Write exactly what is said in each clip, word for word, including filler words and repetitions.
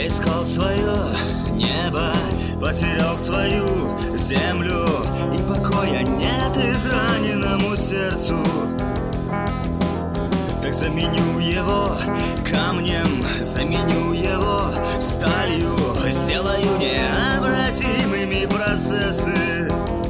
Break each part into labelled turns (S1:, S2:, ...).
S1: Я искал свое небо, потерял свою землю, и покоя нет израненному сердцу. Так заменю его камнем, заменю его сталью, сделаю необратимыми процессы.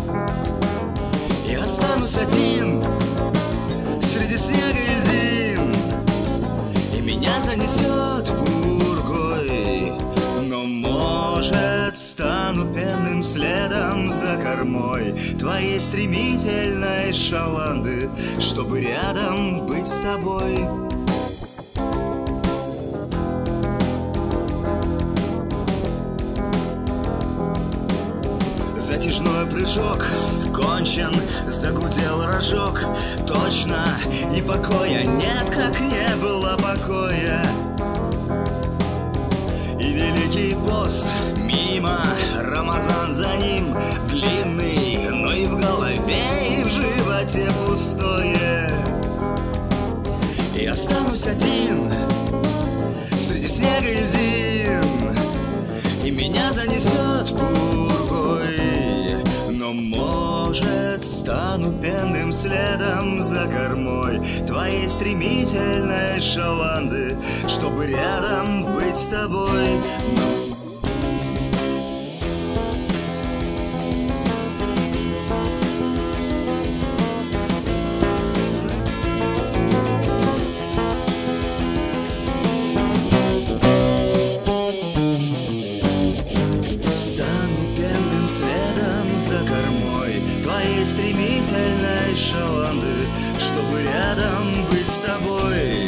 S1: И останусь один среди снега и льдин, и меня занесет пургой. Но, может, стану пенным следом за кормой твоей стремительной шаланды, чтобы рядом быть с тобой. Затяжной прыжок кончен, загудел рожок. Точно, и покоя нет, как не было покоя. И Великий пост мимо, Рамазан за ним длинный, но и в голове, и в животе пустое. И останусь один среди снега и льдин, и меня занесет пургой. Но, может, стану пенным следом за кормой твоей стремительной шаланды, чтобы рядом быть с тобой. Следом за кормой твоей стремительной шаланды, чтобы рядом быть с тобой.